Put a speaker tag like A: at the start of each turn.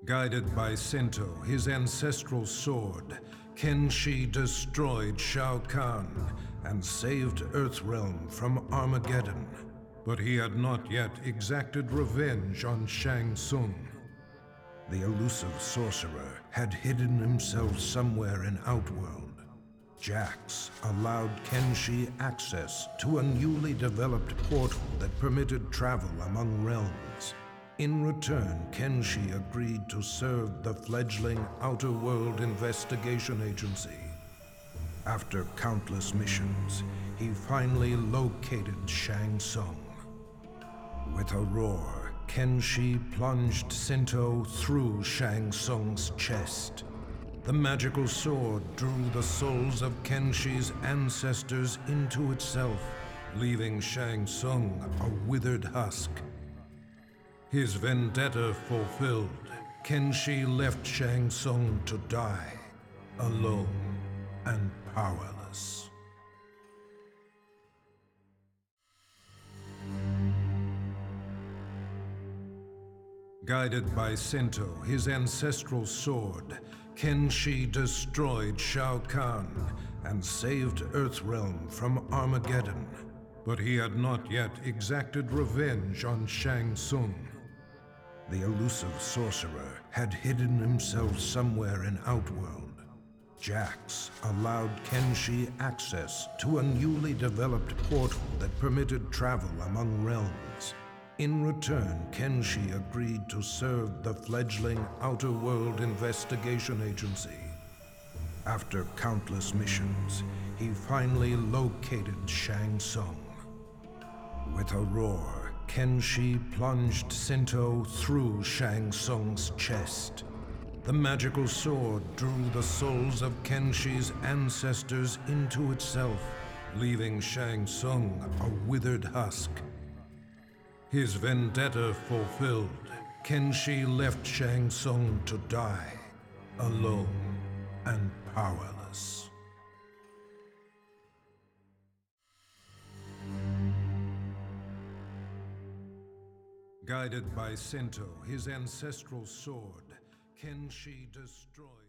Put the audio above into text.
A: Guided by Sento, his ancestral sword, Kenshi destroyed Shao Kahn and saved Earthrealm from Armageddon. But he had not yet exacted revenge on Shang Tsung. The elusive sorcerer had hidden himself somewhere in Outworld. Jax allowed Kenshi access to a newly developed portal that permitted travel among realms. In return, Kenshi agreed to serve the fledgling Outer World Investigation Agency. After countless missions, he finally located Shang Tsung. With a roar, Kenshi plunged Sento through Shang Tsung's chest. The magical sword drew the souls of Kenshi's ancestors into itself, leaving Shang Tsung a withered husk. His vendetta fulfilled, Kenshi left Shang Tsung to die, alone and powerless. Guided by Sento, his ancestral sword, Kenshi destroyed Shao Kahn and saved Earthrealm from Armageddon. But he had not yet exacted revenge on Shang Tsung. The elusive sorcerer had hidden himself somewhere in Outworld. Jax allowed Kenshi access to a newly developed portal that permitted travel among realms. In return, Kenshi agreed to serve the fledgling Outer World Investigation Agency. After countless missions, he finally located Shang Tsung. With a roar, Kenshi plunged Sento through Shang Tsung's chest. The magical sword drew the souls of Kenshi's ancestors into itself, leaving Shang Tsung a withered husk. His vendetta fulfilled, Kenshi left Shang Tsung to die, alone and powerless. Guided by Sento, his ancestral sword, Kenshi destroyed